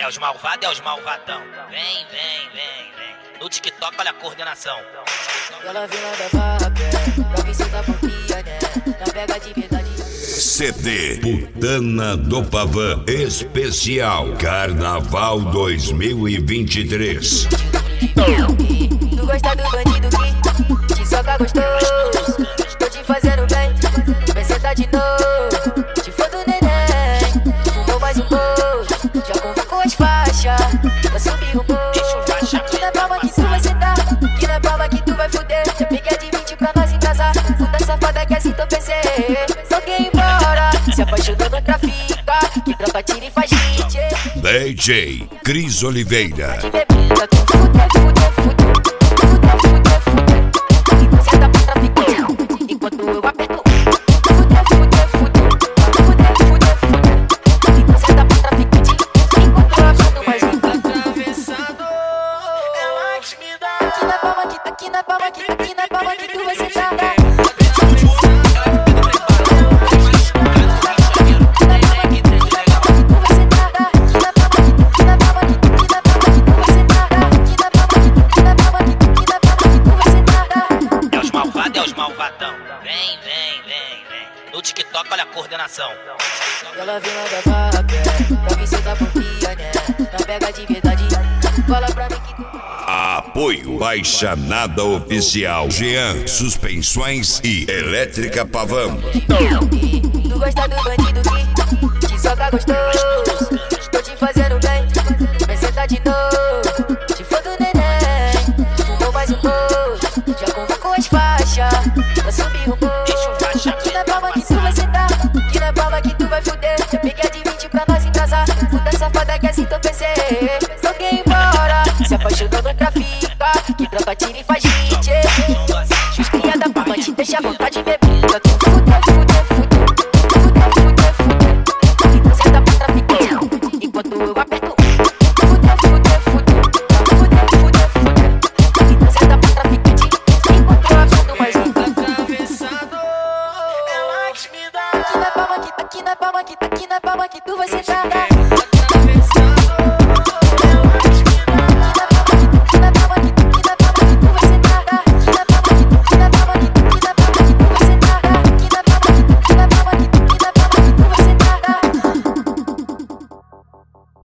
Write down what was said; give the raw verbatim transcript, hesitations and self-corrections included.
É os malvados, é os malvadão. Vem, vem, vem, vem. No TikTok, olha a coordenação. Ela vem lá da vaca, pra ver se tá por pia, né? Na pega de verdade. C D Putana do Pavão Especial Carnaval dois mil e vinte e três. Tu gosta do bandido que te soca gostoso. Tô te fazendo bem, vai sentar de novo. Te for do neném, fumou mais um pouco. Já convocou as faixas, pra subir o morro. Que na palma que tu vai sentar, que na palma que tu vai fuder. Já peguei de vinte pra nós embrasar. Puta safada que assim tô pensei. Só quem embora, se apaixonou no trafica. Que tropa tira e faz hit. D J Cris Oliveira. De bebida com fuder, fuder, fuder. Fuder, fuder, fuder. Senta pra traficante, enquanto eu aperto. Fuder, fuder, fuder. Fuder, fuder, fuder. Senta pra traficante, enquanto eu aperto mais um. Atravessado, ela que me dá. Aqui na palma, aqui, aqui na palma, aqui, aqui na palma que tu vai sentar. Vem, vem, vem, vem. No TikTok, olha a coordenação. Ela vem lá da vaca, pra ver se tá por pia, né? Na pega de verdade, fala pra mim que tu... Apoio Baixanada Oficial Jean Suspensões e Elétrica Pavão. Tu gosta do bandido que te soca gostoso. Tô te fazendo bem, vai sentar de novo. Te for do neném, fumou mais um pouco. Já convocou as faixas, pra subir o morro. Que na palma que tu vai sentar, que na palma que tu vai fuder. Já peguei de vinte pra nós embrasar. Puta safada que assim tô pensei. Só quem embora, se apaixonou no